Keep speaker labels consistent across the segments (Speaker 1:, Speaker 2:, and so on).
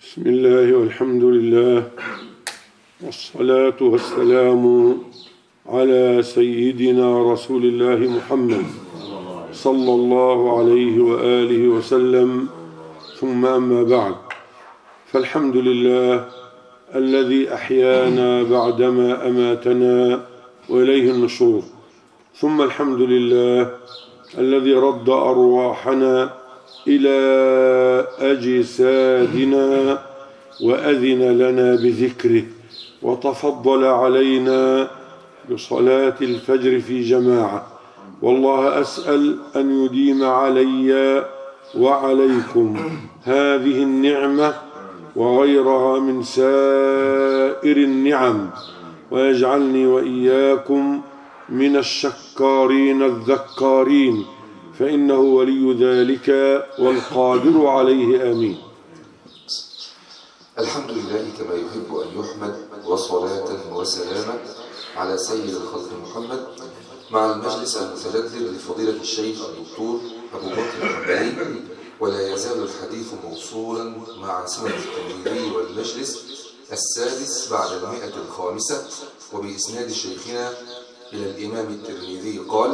Speaker 1: بسم الله والحمد لله والصلاة والسلام على سيدنا رسول الله محمد صلى الله عليه وآله وسلم، ثم أما بعد، فالحمد لله الذي أحيانا بعدما أماتنا وإليه النشور، ثم الحمد لله الذي رد أرواحنا إلى أجسادنا وأذن لنا بذكره وتفضل علينا بصلاة الفجر في جماعة. والله أسأل أن يديم علي وعليكم هذه النعمة وغيرها من سائر النعم، ويجعلني وإياكم من الشكارين الذكارين، فإنه ولي ذلك والقادر عليه، آمين.
Speaker 2: الحمد لله كما يحب أن يحمد، وصلاة وسلاما على سيد الخلق محمد، مع المجلس المتجدد لفضيلة الشيخ الدكتور أبو بكر الحنبلي. ولا يزال الحديث موصولا مع سنة الترمذي والمجلس السادس بعد 105، وبإسناد شيخنا إلى الإمام الترمذي قال: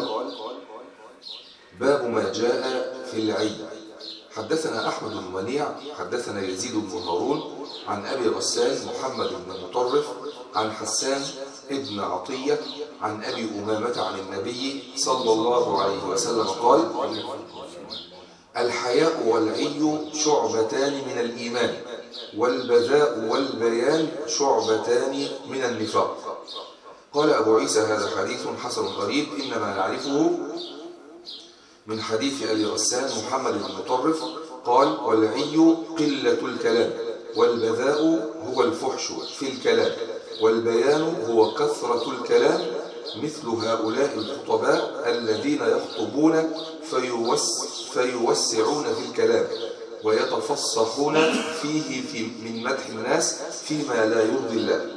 Speaker 2: باب ما جاء في العيد. حدثنا أحمد بن منيع حدثنا يزيد بن هارون عن أبي غسان محمد بن مطرف عن حسان ابن عطية عن أبي أمامة عن النبي صلى الله عليه وسلم قال: الحياء والعي شعبتان من الإيمان، والبذاء والبيان شعبتان من النفاق. قال أبو عيسى: هذا حديث حسن غريب، إنما نعرفه من حديث أبي غسان محمد بن مطرف قال: والعي قلة الكلام، والبذاء هو الفحش في الكلام، والبيان هو كثرة الكلام، مثل هؤلاء الخطباء الذين يخطبون فيوسعون في الكلام ويتفصحون فيه من مدح الناس فيما لا يرضي الله.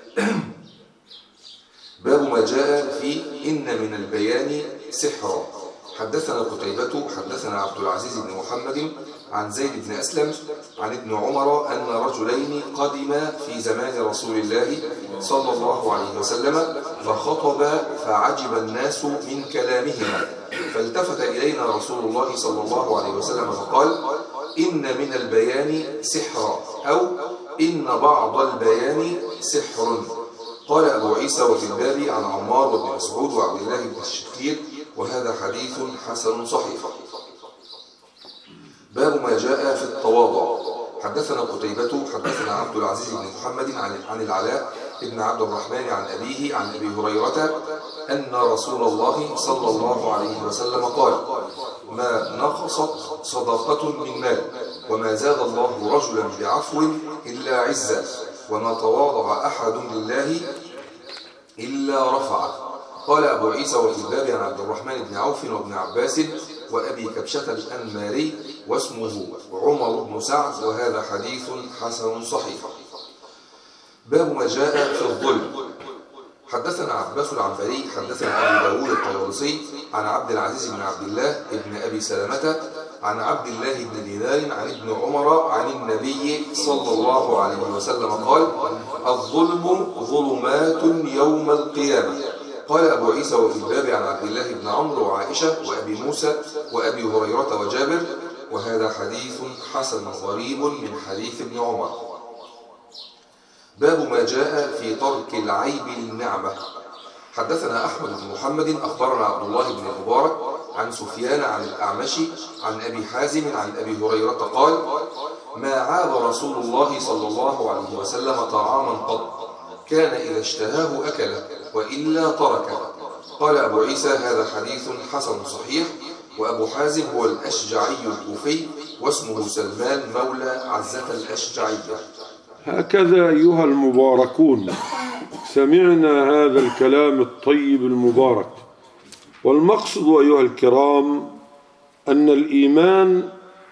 Speaker 2: باب ما جاء في إن من البيان سحرا. حدثنا قتيبة حدثنا عبد العزيز بن محمد عن زيد بن أسلم عن ابن عمر أن رجلين قدما في زمان رسول الله صلى الله عليه وسلم فخطبا فعجب الناس من كلامهما، فالتفت إلينا رسول الله صلى الله عليه وسلم فقال: إن من البيان سحرا، أو إن بعض البيان سحر. قال أبو عيسى: وفي الباب عن عمار وابن مسعود وعبد الله بن الشخير، وهذا حديث حسن صحيح. باب ما جاء في التواضع. حدثنا قتيبة حدثنا عبد العزيز بن محمد عن العلاء بن عبد الرحمن عن أبيه عن أبي هريرة أن رسول الله صلى الله عليه وسلم قال: ما نقصت صدقة من مال، وما زاد الله رجلا بعفو إلا عزا، وما تواضع أحد لله إلا رفعه. قال أبو عيسى: وفي الباب عن عبد الرحمن بن عوف وابن عباس وأبي كبشة الأنماري واسمه عمر بن سعد، وهذا حديث حسن صحيح. باب ما جاء في الظلم. حدثنا عباس العنبري حدثنا أبو داود الطيالسي عن عبد العزيز بن عبد الله بن أبي سلمة عن عبد الله بن دينار عن ابن عمر عن النبي صلى الله عليه وسلم قال: الظلم ظلمات يوم القيامة. قال أبو عيسى: وفي الباب عن عبد الله بن عمرو وعائشة وأبي موسى وأبي هريرة وجابر، وهذا حديث حسن غريب من حديث ابن عمر. باب ما جاء في ترك العيب للنعمة. حدثنا أحمد بن محمد أخبرنا عبد الله بن المبارك عن سفيان عن الأعمش عن أبي حازم عن أبي هريرة قال: ما عاب رسول الله صلى الله عليه وسلم طعاما قط، كان إذا اشتهاه أكله وإلا تركه. قال أبو عيسى: هذا حديث حسن صحيح. وأبو حازم هو الأشجعي الكوفي، واسمه سلمان مولى عزة الأشجعية.
Speaker 1: هكذا أيها المباركون سمعنا هذا الكلام الطيب المبارك. والمقصد أيها الكرام أن الإيمان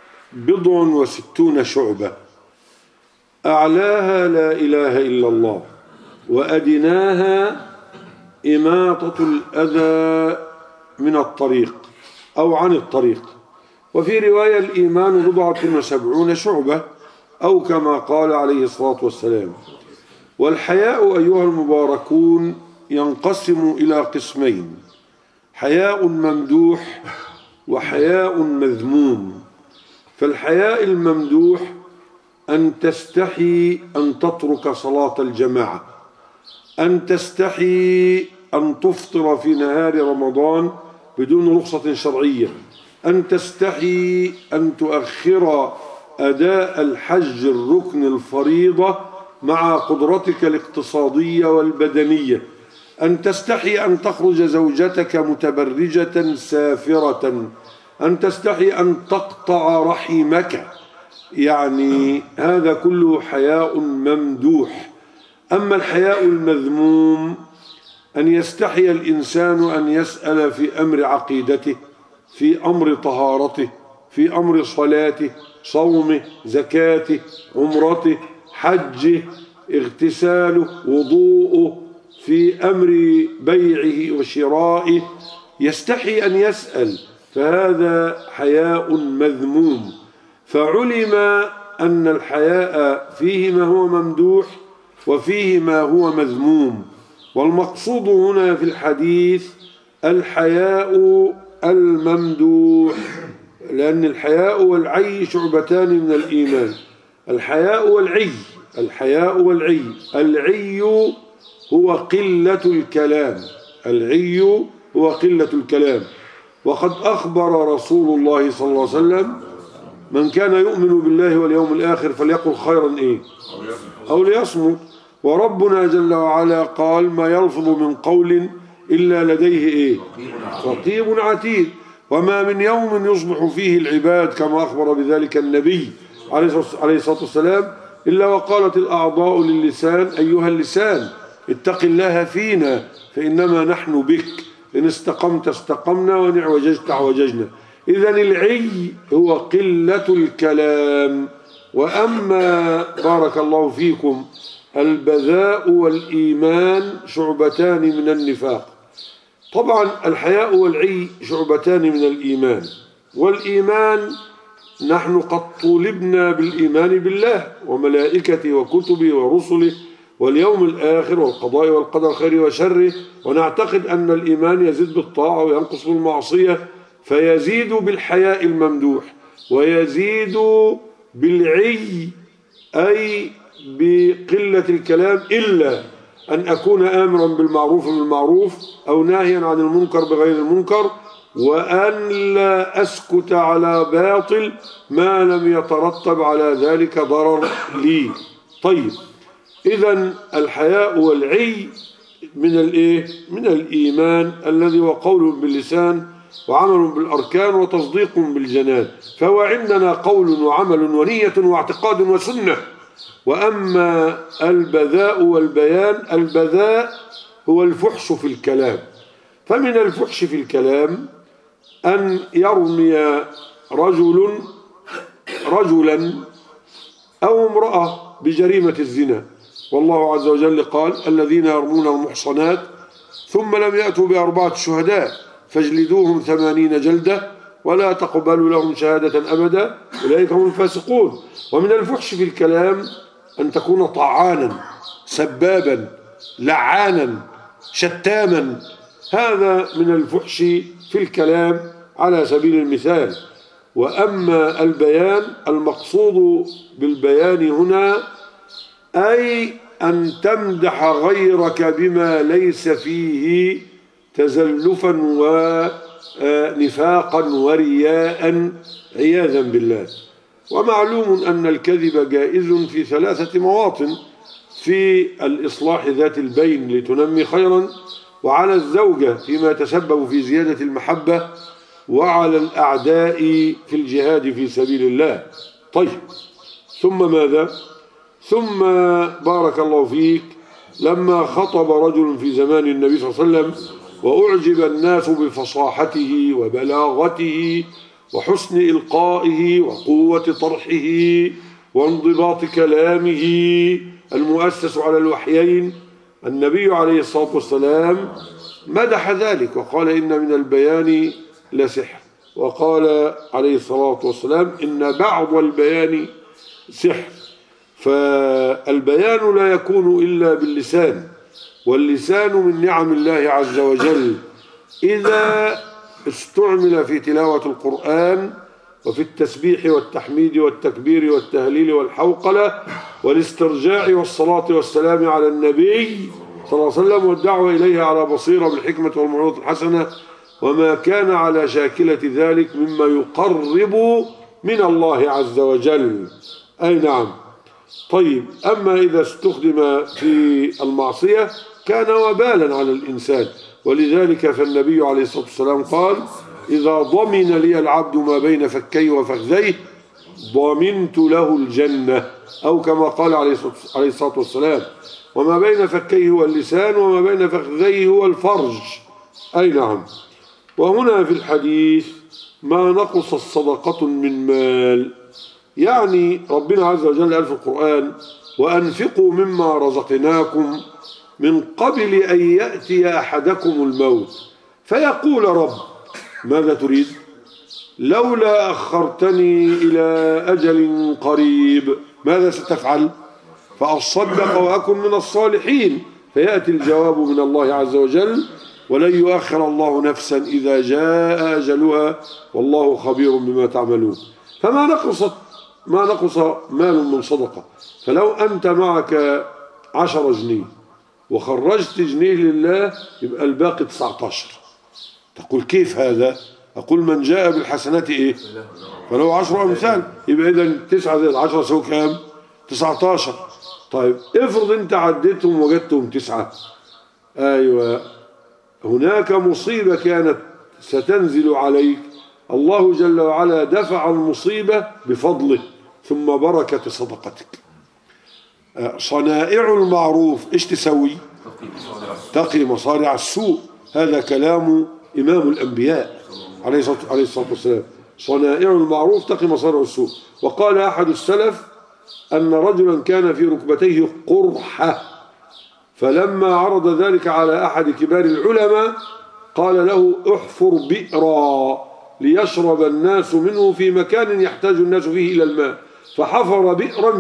Speaker 1: 60 شعبة، أعلاها لا إله إلا الله، وأدناها إماطة الأذى من الطريق أو عن الطريق. وفي رواية: الإيمان 70 شعبة، أو كما قال عليه الصلاة والسلام. والحياء أيها المباركون ينقسم إلى قسمين: حياء ممدوح وحياء مذموم. فالحياء الممدوح أن تستحي أن تترك صلاة الجماعة، أن تستحي أن تفطر في نهار رمضان بدون رخصة شرعية، أن تستحي أن تؤخر أداء الحج الركن الفريضة مع قدرتك الاقتصادية والبدنية، أن تستحي أن تخرج زوجتك متبرجة سافرة، أن تستحي أن تقطع رحمك. يعني هذا كله حياء ممدوح. أما الحياء المذموم أن يستحي الإنسان أن يسأل في أمر عقيدته، في أمر طهارته، في أمر صلاته، صومه، زكاته، عمرته، حجه، اغتساله، وضوءه، في أمر بيعه وشرائه، يستحي أن يسأل، فهذا حياء مذموم. فعلم أن الحياء فيه ما هو ممدوح وفيه ما هو مذموم. والمقصود هنا في الحديث الحياء الممدوح، لأن الحياء والعي شعبتان من الإيمان. الحياء والعي، الحياء والعي. العي هو قلة الكلام، العي هو قلة الكلام. وقد أخبر رسول الله صلى الله عليه وسلم: من كان يؤمن بالله واليوم الآخر فليقل خيرا أو ليصمت. وربنا جل وعلا قال: ما يلفظ من قول إلا لديه رقيب عتيد. وما من يوم يصبح فيه العباد كما أخبر بذلك النبي عليه الصلاة والسلام إلا وقالت الأعضاء للسان: أيها اللسان اتق الله فينا فإنما نحن بك، إن استقمت استقمنا وإن اعوججت اعوججنا. إذن العي هو قلة الكلام. وأما بارك الله فيكم البذاء والإيمان شعبتان من النفاق. طبعا الحياء والعي شعبتان من الإيمان. والإيمان نحن قد طولبنا بالإيمان بالله وملائكته وكتبه ورسله واليوم الآخر والقضاء والقدر خيره وشره، ونعتقد أن الإيمان يزيد بالطاعة وينقص بالمعصية، فيزيد بالحياء الممدوح ويزيد بالعي أي بقلة الكلام، إلا أن أكون آمرا بالمعروف أو ناهيا عن المنكر بغير المنكر، وأن لا أسكت على باطل ما لم يترتب على ذلك ضرر لي. طيب، إذن الحياء والعي من الإيمان الذي هو قول باللسان وعمل بالأركان وتصديق بالجنان. فهو عندنا قول وعمل ونية واعتقاد وسنة. وأما البذاء والبيان، البذاء هو الفحش في الكلام. فمن الفحش في الكلام أن يرمي رجلا أو امرأة بجريمة الزنا، والله عز وجل قال: الذين يرمون المحصنات ثم لم يأتوا ب4 شهداء فاجلدوهم 80 جلدة ولا تقبلوا لهم شهادة أبدا أولئك هم الفاسقون. ومن الفحش في الكلام أن تكون طعانا، سبابا، لعانا، شتاما. هذا من الفحش في الكلام على سبيل المثال. وأما البيان، المقصود بالبيان هنا أي أن تمدح غيرك بما ليس فيه تزلفا ونفاقا ورياء عياذا بالله. ومعلوم أن الكذب جائز في 3 مواطن: في الإصلاح ذات البين لتنمي خيرا، وعلى الزوجة فيما تسبب في زيادة المحبة، وعلى الأعداء في الجهاد في سبيل الله. طيب، ثم ماذا؟ ثم بارك الله فيك لما خطب رجل في زمان النبي صلى الله عليه وسلم وأعجب الناس بفصاحته وبلاغته وحسن إلقائه وقوة طرحه وانضباط كلامه المؤسس على الوحيين، النبي عليه الصلاة والسلام مدح ذلك وقال: إن من البيان لسحر. وقال عليه الصلاة والسلام: إن بعض البيان سحر. فالبيان لا يكون إلا باللسان، واللسان من نعم الله عز وجل إذا استعمل في تلاوة القرآن وفي التسبيح والتحميد والتكبير والتهليل والحوقلة والاسترجاع والصلاة والسلام على النبي صلى الله عليه وسلم والدعوة إليه على بصيرة بالحكمة والموعظة الحسنة وما كان على شاكلة ذلك مما يقرب من الله عز وجل. أي نعم. طيب، أما إذا استخدم في المعصية كان وبالا على الإنسان، ولذلك فالنبي عليه الصلاة والسلام قال: إذا ضمن لي العبد ما بين فكيه وفخذيه ضمنت له الجنة، أو كما قال عليه الصلاة والسلام: وما بين فكيه هو اللسان وما بين فخذيه هو الفرج. أي نعم. وهنا في الحديث ما نقص الصدقة من مال، يعني ربنا عز وجل قال في القرآن: وأنفقوا مما رزقناكم من قبل أن يأتي أحدكم الموت فيقول: رب ماذا تريد؟ لولا أخرتني إلى أجل قريب ماذا ستفعل؟ فأصدق وأكن من الصالحين، فيأتي الجواب من الله عز وجل: ولن يؤخر الله نفسا إذا جاء أجلها والله خبير بما تعملون. فما نقص مال من صدقة. فلو أنت معك 10 جنيه وخرجت جنيه لله يبقى الباقي 19. تقول كيف هذا؟ أقول: من جاء بالحسنات إيه؟ فلو 10 أمثال، يبقى إذا 9 زائد 10 يساوي كام؟ 19. طيب افرض أنت عديتهم وجدتهم 9. أيوة، هناك مصيبة كانت ستنزل عليك، الله جل وعلا دفع المصيبة بفضله ثم بركة صدقتك. صنائع المعروف إيش تسوي؟ تقي مصارع السوء. هذا كلام إمام الأنبياء عليه الصلاة والسلام: صنائع المعروف تقي مصارع السوء. وقال أحد السلف أن رجلا كان في ركبتيه قرحة، فلما عرض ذلك على أحد كبار العلماء قال له: احفر بئرا ليشرب الناس منه في مكان يحتاج الناس فيه إلى الماء، فحفر بئرا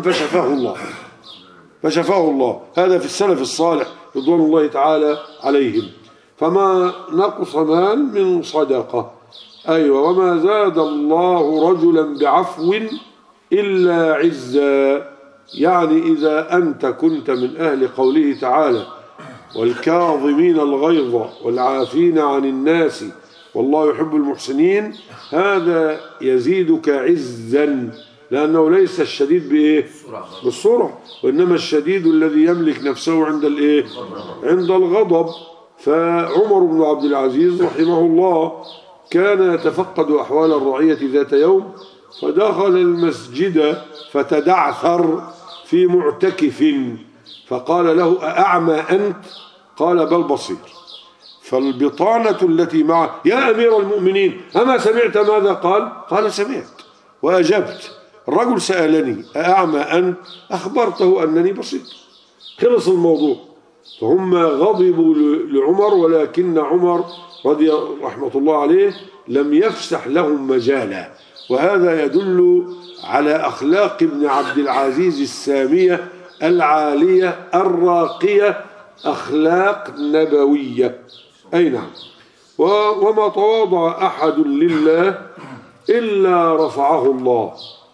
Speaker 1: فشفاه الله. هذا في السلف الصالح رضوان الله تعالى عليهم. فما نقص مال من صدقة. أيوة. وما زاد الله رجلا بعفو إلا عزا، يعني إذا أنت كنت من أهل قوله تعالى: والكاظمين الغيظ والعافين عن الناس والله يحب المحسنين، هذا يزيدك عزا، لأنه ليس الشديد بإيه؟ بالسرعة، وإنما الشديد الذي يملك نفسه عند الإيه؟ عند الغضب. فعمر بن عبد العزيز رحمه الله كان يتفقد أحوال الرعية ذات يوم، فدخل المسجد فتدعثر في معتكف، فقال له: أأعمى أنت؟ قال: بل بصير. فالبطانة التي معه: يا أمير المؤمنين أما سمعت ماذا قال؟ قال: سمعت وأجبت. الرجل سألني: أأعمى أنت؟ أخبرته أنني بصير. خلص الموضوع. فهم غضبوا لعمر، ولكن عمر رضي رحمة الله عليه لم يفسح لهم مجالا. وهذا يدل على أخلاق ابن عبد العزيز السامية العالية الراقية، أخلاق نبوية. أي نعم. وما تواضع أحد لله إلا رفعه الله.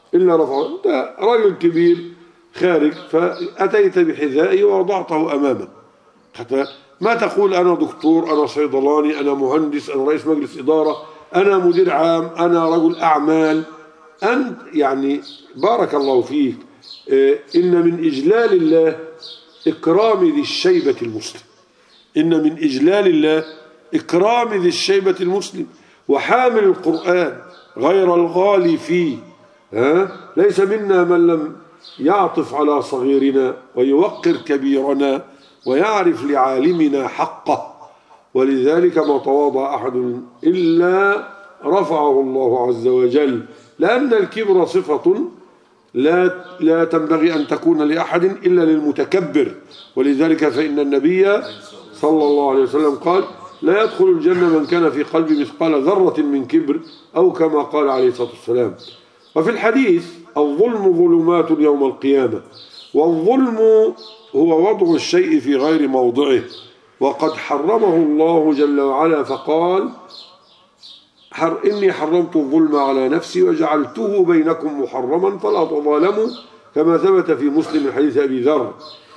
Speaker 1: أنت رجل كبير خارج فأتيت بحذائي ووضعته أمامك، حتى ما تقول: أنا دكتور، أنا صيدلاني، أنا مهندس، أنا رئيس مجلس إدارة، أنا مدير عام، أنا رجل أعمال. أنت يعني بارك الله فيك. إن من إجلال الله إكرام ذي الشيبة المسلم. إن من إجلال الله إكرام ذي الشيبة المسلم. وحامل القرآن غير الغالي فيه، ليس منا من لم يعطف على صغيرنا ويوقر كبيرنا ويعرف لعالمنا حقه. ولذلك ما تواضع أحد إلا رفعه الله عز وجل، لأن الكبر صفة لا تنبغي أن تكون لأحد إلا للمتكبر. ولذلك فإن النبي صلى الله عليه وسلم قال: لا يدخل الجنة من كان في قلبه مثقال ذرة من كبر، أو كما قال عليه الصلاة والسلام. وفي الحديث: الظلم ظلمات يوم القيامة، والظلم هو وضع الشيء في غير موضعه، وقد حرمه الله جل وعلا فقال: إني حرمت الظلم على نفسي وجعلته بينكم محرما فلا تظالموا، كما ثبت في مسلم من حديث أبي ذر.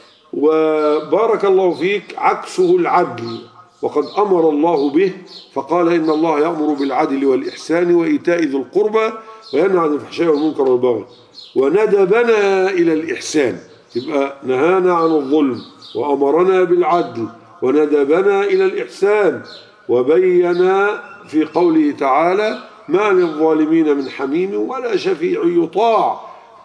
Speaker 1: وبارك الله فيك عكسه العدل، وقد أمر الله به فقال: إن الله يأمر بالعدل والإحسان وإيتاء ذي القربى وينهى عن الفحشاء والمنكر والبغي وندبنا إلى الإحسان. يبقى نهانا عن الظلم وأمرنا بالعدل وندبنا إلى الإحسان، وبين في قوله تعالى: ما للظالمين من حميم ولا شفيع يطاع.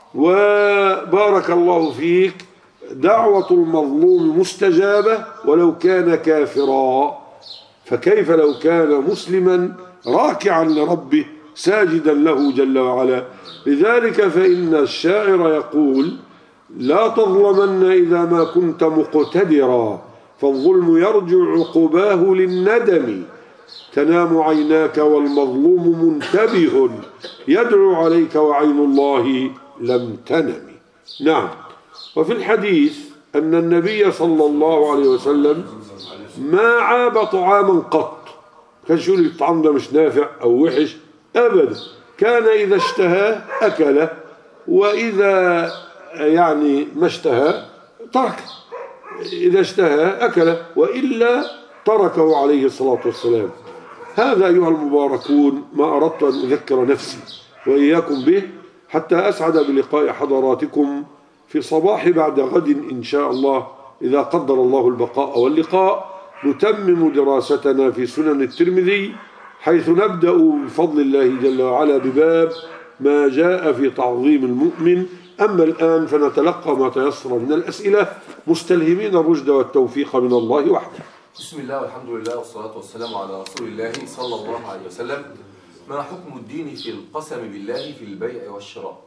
Speaker 1: وبارك الله فيك دعوة المظلوم مستجابة ولو كان كافرا، فكيف لو كان مسلما راكعا لربه ساجدا له جل وعلا؟ لذلك فإن الشاعر يقول: لا تظلمن إذا ما كنت مقتدرا، فالظلم يرجع عقباه للندم، تنام عيناك والمظلوم منتبه، يدعو عليك وعين الله لم تنم. نعم. وفي الحديث أن النبي صلى الله عليه وسلم ما عاب طعاما قط، كان يقول الطعام ده مش نافع أو وحش أبدا، كان إذا اشتهى أكله، وإذا ما اشتهى تركه، إذا اشتهى أكله وإلا تركه عليه الصلاة والسلام. هذا أيها المباركون ما أردت أن أذكر نفسي وإياكم به، حتى أسعد بلقاء حضراتكم في صباح بعد غد إن شاء الله، إذا قدر الله البقاء واللقاء. نتمم دراستنا في سنن الترمذي، حيث نبدأ بفضل الله جل وعلا بباب ما جاء في تعظيم المؤمن. أما الآن فنتلقى ما تيسر من الأسئلة، مستلهمين الرشد والتوفيق من الله وحده.
Speaker 2: بسم الله والحمد لله والصلاة والسلام على رسول الله صلى الله عليه وسلم. ما حكم الدين في القسم بالله في البيع والشراء؟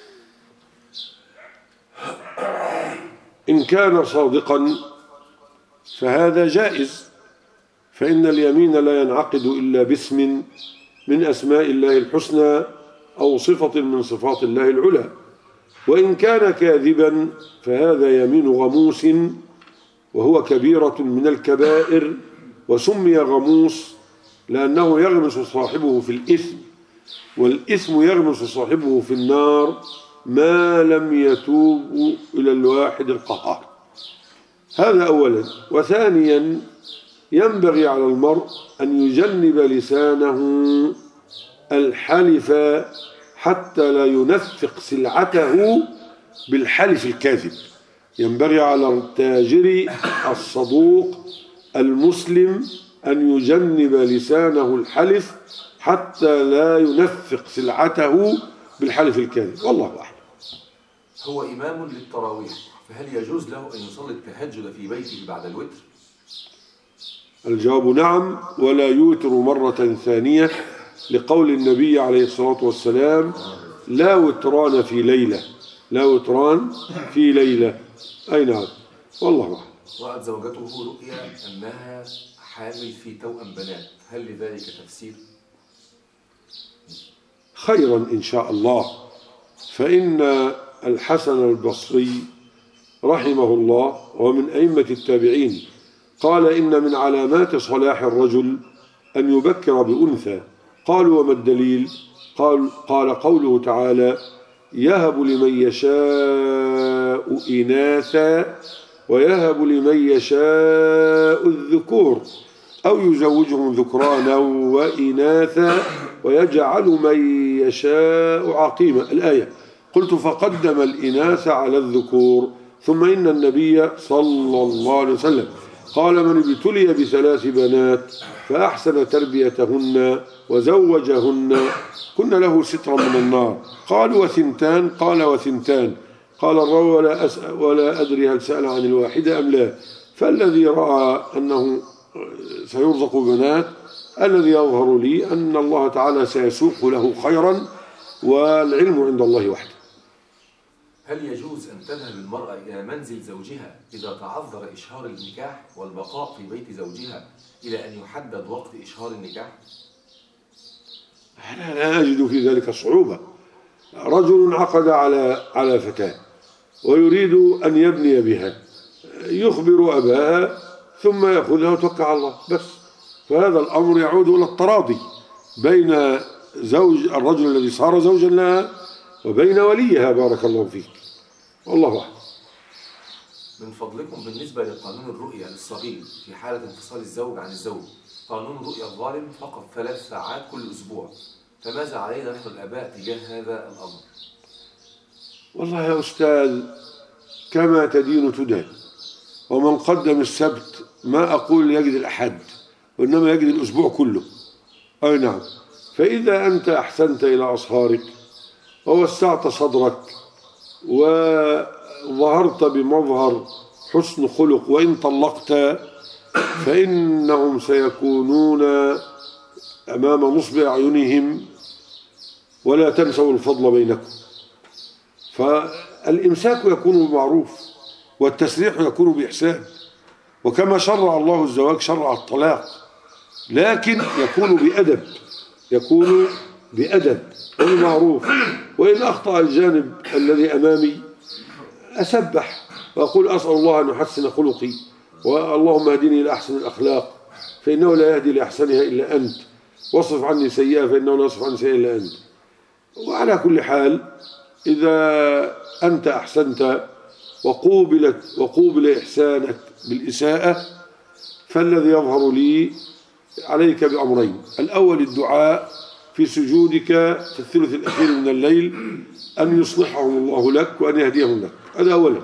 Speaker 1: إن كان صادقا فهذا جائز، فإن اليمين لا ينعقد إلا باسم من أسماء الله الحسنى أو صفة من صفات الله العلى. وإن كان كاذبا فهذا يمين غموس، وهو كبيرة من الكبائر، وسمي غموس لأنه يغمس صاحبه في الإثم، والإثم يغمس صاحبه في النار ما لم يتوب إلى الواحد القهار. هذا أولا. وثانيا ينبغي على المرء أن يجنب لسانه الحلف حتى لا ينفق سلعته بالحلف الكاذب. ينبغي على التاجر الصدوق المسلم أن يجنب لسانه الحلف حتى لا ينفق سلعته بالحلف الكاذب، والله أعلم.
Speaker 2: هو إمام للتراويح، فهل يجوز له أن يصلي التهجد في بيته بعد الوتر؟
Speaker 1: الجواب نعم، ولا يوتر مرة ثانية، لقول النبي عليه الصلاة والسلام: لا وتران في ليلة، لا وتران في ليلة. أي نعم، والله أعلم.
Speaker 2: رأت زوجته رؤيا أنها حامل في توأم بنات، هل لذلك تفسير؟
Speaker 1: خيرا إن شاء الله، فإن الحسن البصري رحمه الله ومن أئمة التابعين قال: إن من علامات صلاح الرجل أن يبكر بأنثى. قالوا: وما الدليل؟ قال قوله تعالى: يهب لمن يشاء إناثا ويهب لمن يشاء الذكور أو يزوجهم ذكرانا وإناثا ويجعل من يشاء عقيما. الآية. قلت: فقدم الإناث على الذكور. ثم إن النبي صلى الله عليه وسلم قال: من ابتلي بثلاث بنات فأحسن تربيتهن وزوجهن كن له سترا من النار. قالوا: وثنتان؟ قال: وثنتان. قال الراوي: ولا أدري هل سأل عن الواحدة أم لا. فالذي رأى أنه سيرزق بنات، الذي يظهر لي أن الله تعالى سيسوق له خيرا، والعلم عند الله وحده.
Speaker 2: هل يجوز أن تذهب المرأة إلى منزل زوجها إذا تعذر إشهار النكاح والبقاء في بيت زوجها إلى أن يحدد وقت إشهار النكاح؟
Speaker 1: أنا لا أجد في ذلك صعوبة. رجل عقد على فتاة ويريد أن يبني بها، يخبر أباها ثم يأخذها وتوكل على الله بس. فهذا الأمر يعود إلى التراضي بين زوج الرجل الذي صار زوجا لها وبين وليها. بارك الله فيك، والله أعلم.
Speaker 2: من فضلكم بالنسبة لقانون الرؤية للصغير في حالة انفصال الزوج عن الزوج، قانون الرؤية الظالم فقط 3 ساعات كل أسبوع، فماذا علينا نحن الآباء تجاه هذا الأمر؟
Speaker 1: والله يا أستاذ كما تدين تدان، ومن قدم السبت ما أقول يجد الأحد وإنما يجد الأسبوع كله. أي نعم. فإذا أنت أحسنت إلى أصهارك ووسعت صدرك وظهرت بمظهر حسن خلق وإن طلقت فإنهم سيكونون أمام نصب أعينهم، ولا تنسوا الفضل بينكم. فالإمساك يكون بمعروف والتسريح يكون بإحسان، وكما شرع الله الزواج شرع الطلاق، لكن يكون بأدب وبمعروف. وإن أخطأ الجانب الذي أمامي أسبح وأقول أسأل الله أن يحسن خلقي، واللهم اهدني إلى أحسن الأخلاق فإنه لا يهدي لأحسنها إلا أنت، واصرف عني سيئة فإنه لا يصرف عني سيئة إلا أنت. وعلى كل حال إذا أنت أحسنت وقوبل إحسانك بالإساءة، فالذي يظهر لي عليك بأمرين: الأول الدعاء في سجودك في الثلث الأخير من الليل أن يصلحهم الله لك وأن يهديهم لك، هذا أولا.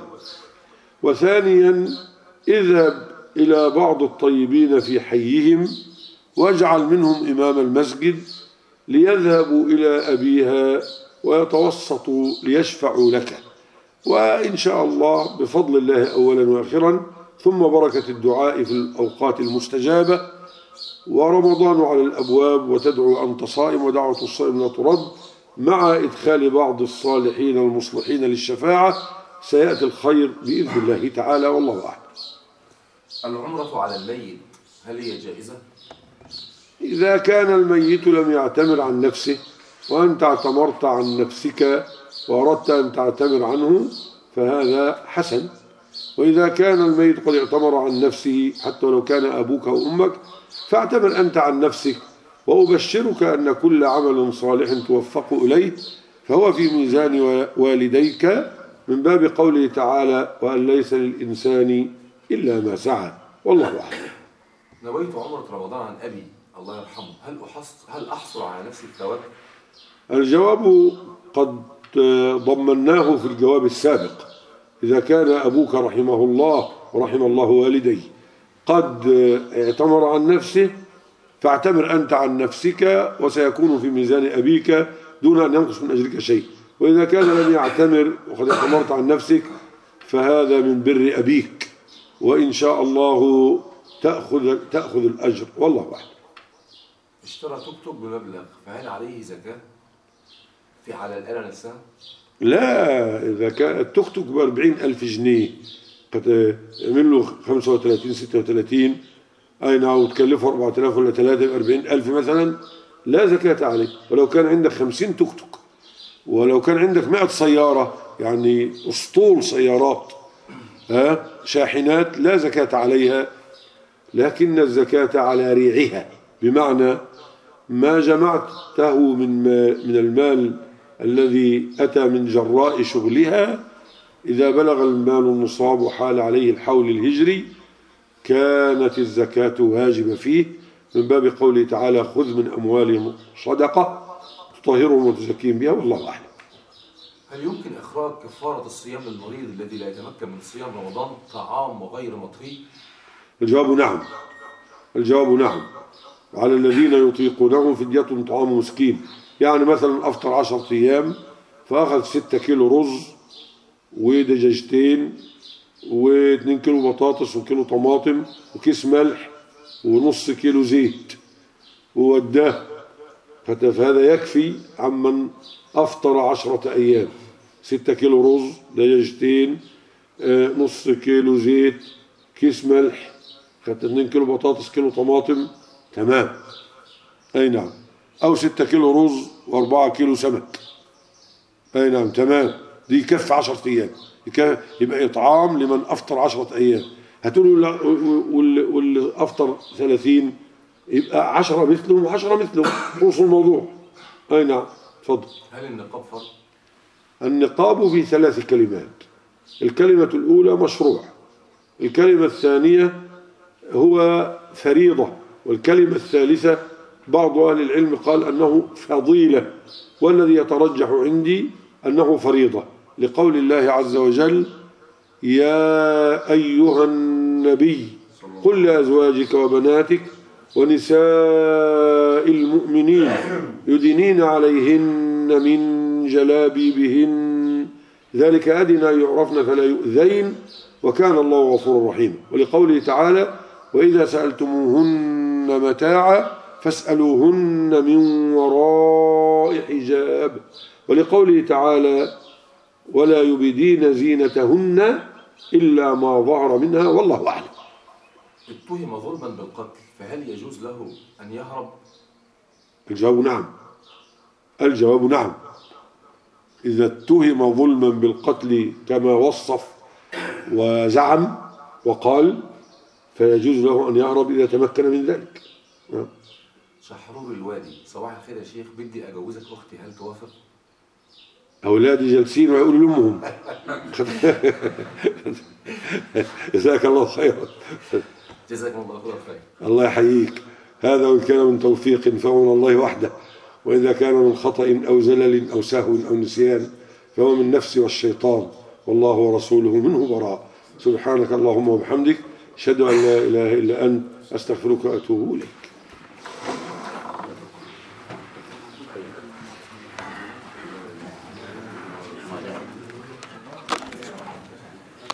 Speaker 1: وثانيا اذهب إلى بعض الطيبين في حيهم واجعل منهم إمام المسجد ليذهبوا إلى أبيها ويتوسطوا ليشفعوا لك، وإن شاء الله بفضل الله أولا وآخرا، ثم بركة الدعاء في الأوقات المستجابة، ورمضان على الأبواب وتدعو أنت صائم ودعوة الصائم لا ترد، مع إدخال بعض الصالحين المصلحين للشفاعة سيأتي الخير بإذن الله تعالى، والله أعلم.
Speaker 2: العمرة على الميت هل هي جائزة؟
Speaker 1: إذا كان الميت لم يعتمر عن نفسه وأنت اعتمرت عن نفسك وأردت أن تعتمر عنه فهذا حسن. وإذا كان الميت قد اعتمر عن نفسه حتى ولو كان أبوك أو أمك فاعتمر أنت عن نفسك، وأبشرك أن كل عمل صالح توفق إليه فهو في ميزان والديك، من باب قوله تعالى: وأن ليس للإنسان إلا ما سعى، والله أعلم.
Speaker 2: نويت عمرة رمضان عن أبي الله يرحمه، هل أحصل على نفس الثواب؟
Speaker 1: الجواب قد ضمناه في الجواب السابق. إذا كان أبوك رحمه الله ورحم الله والديه قد اعتمر عن نفسه فاعتمر أنت عن نفسك وسيكون في ميزان أبيك دون أن ينقص من أجرك شيء. وإذا كان لم يعتمر وقد اعتمرت عن نفسك فهذا من بر أبيك، وإن شاء الله تأخذ الأجر، والله أعلم.
Speaker 2: اشترى توك توك بمبلغ فهل عليه زكاة على الآلة نفسها؟
Speaker 1: لا، إذا كان التوك توك ب40,000 جنيه قد يعمل له 35 36 أي نعم وتكلفه 4000 ولا 3 ب40,000 مثلا لا زكاة عليه. ولو كان عندك 50 توك توك ولو كان عندك 100 سيارة يعني أسطول سيارات شاحنات لا زكاة عليها، لكن الزكاة على ريعها، بمعنى ما جمعته من المال الذي أتى من جراء شغلها إذا بلغ المال النصاب وحال عليه الحول الهجري كانت الزكاة واجبة فيه، من باب قوله تعالى: خذ من أموالهم صدقة تطهرهم وتزكيهم بها، والله أعلم.
Speaker 2: هل يمكن إخراج كفارة الصيام للمريض الذي لا يتمكن من صيام رمضان طعام وغير مطهي؟
Speaker 1: الجواب نعم. على الذين يطيقونه فدية طعام مسكين، يعني مثلا أفطر 10 أيام فأخذ 6 كيلو رز ودجاجتين و2 كيلو بطاطس وكيلو طماطم وكيس ملح ونص كيلو زيت ووداه، فهذا يكفي عمن أفطر 10 أيام. 6 كيلو رز، دجاجتين، نص كيلو زيت، كيس ملح، 2 كيلو بطاطس، كيلو طماطم، تمام. أي نعم. أو 6 كيلو رز و4 كيلو سمك، أي نعم، تمام. دي يكفي 10 أيام، يبقى إطعام لمن أفطر 10 أيام. هتقولوا واللي أفطر 30 يبقى 10 مثلهم و10 مثلهم، خلص الموضوع. أي نعم، تفضل.
Speaker 2: هل النقاب فرض؟
Speaker 1: النقاب في 3 كلمات. الكلمة الأولى مشروع، الكلمة الثانية هو فريضة، والكلمة الثالثة بعض أهل العلم قال أنه فضيلة، والذي يترجح عندي أنه فريضة، لقول الله عز وجل: يا أيها النبي قل لأزواجك وبناتك ونساء المؤمنين يدنين عليهن من جلابيبهن ذلك أدنى يعرفن فلا يؤذين وكان الله غفورا رحيما. ولقوله تعالى: وإذا سألتموهن متاعا فاسألوهن من وراء حجاب. ولقوله تعالى: ولا يبدين زينتهن إلا ما ظهر منها والله أعلم.
Speaker 2: اتهم ظلما بالقتل، فهل يجوز له أن يهرب؟
Speaker 1: الجواب نعم. الجواب نعم. إذا اتهم ظلما بالقتل كما وصف وزعم وقال فيجوز له أن يهرب إذا تمكن من ذلك.
Speaker 2: شحرور الوادي: صباح الخير يا شيخ، بدي أجوزك أختي، هل توافق؟
Speaker 1: أولادي جالسين ويقولوا لأمهم. جزاك الله خيرا.
Speaker 2: جزاكم الله خير.
Speaker 1: الله يحييك. هذا وإن كان من توفيق فهو الله وحده، وإذا كان من خطأ أو زلل أو سهو أو نسيان فهو من نفسي والشيطان، والله ورسوله منه براء. سبحانك اللهم وبحمدك، أشهد أن لا إله إلا أنت، أستغفرك وأتوب إليك.